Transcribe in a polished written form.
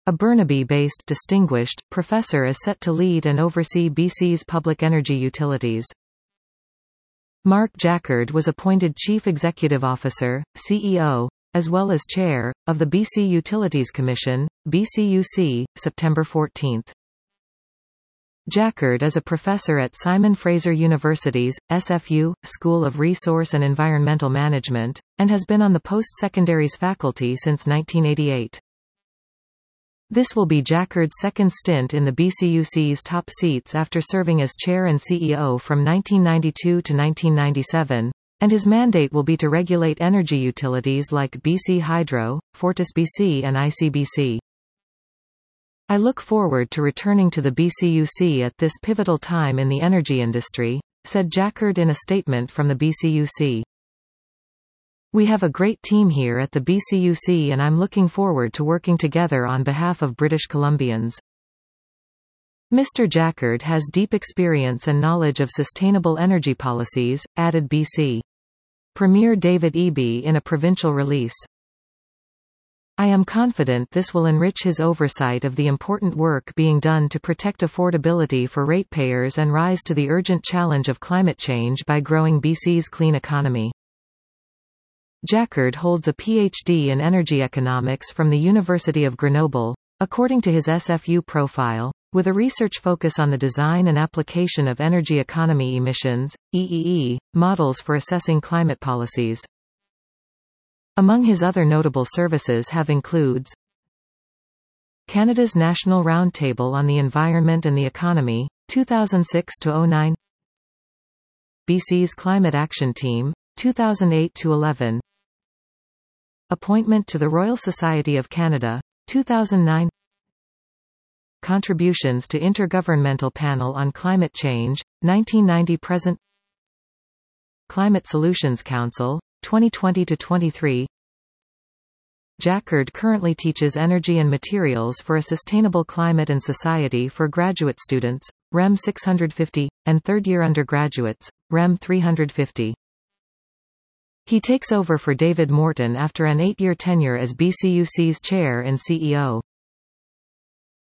A Burnaby-based distinguished professor is set to lead and oversee BC's public energy utilities. Mark Jaccard was appointed Chief Executive Officer, CEO, as well as Chair, of the BC Utilities Commission, BCUC, September 14. Jaccard is a professor at Simon Fraser University's, SFU, School of Resource and Environmental Management, and has been on the post-secondaries faculty since 1988. This will be Jaccard's second stint in the BCUC's top seats after serving as chair and CEO from 1992 to 1997, and his mandate will be to regulate energy utilities like BC Hydro, FortisBC and ICBC. I look forward to returning to the BCUC at this pivotal time in the energy industry, said Jaccard in a statement from the BCUC. We have a great team here at the BCUC and I'm looking forward to working together on behalf of British Columbians. Mr. Jaccard has deep experience and knowledge of sustainable energy policies, added BC Premier David Eby in a provincial release. I am confident this will enrich his oversight of the important work being done to protect affordability for ratepayers and rise to the urgent challenge of climate change by growing BC's clean economy. Jaccard holds a PhD in energy economics from the University of Grenoble, according to his SFU profile, with a research focus on the design and application of energy economy emissions, EEE, models for assessing climate policies. Among his other notable services have includes Canada's National Roundtable on the Environment and the Economy, 2006–09, BC's Climate Action Team, 2008–11, Appointment to the Royal Society of Canada, 2009, Contributions to Intergovernmental Panel on Climate Change, 1990–present, Climate Solutions Council, 2020–23. Jaccard currently teaches Energy and Materials for a Sustainable Climate and Society for graduate students, REM 650, and third-year undergraduates, REM 350. He takes over for David Morton after an 8-year tenure as BCUC's chair and CEO.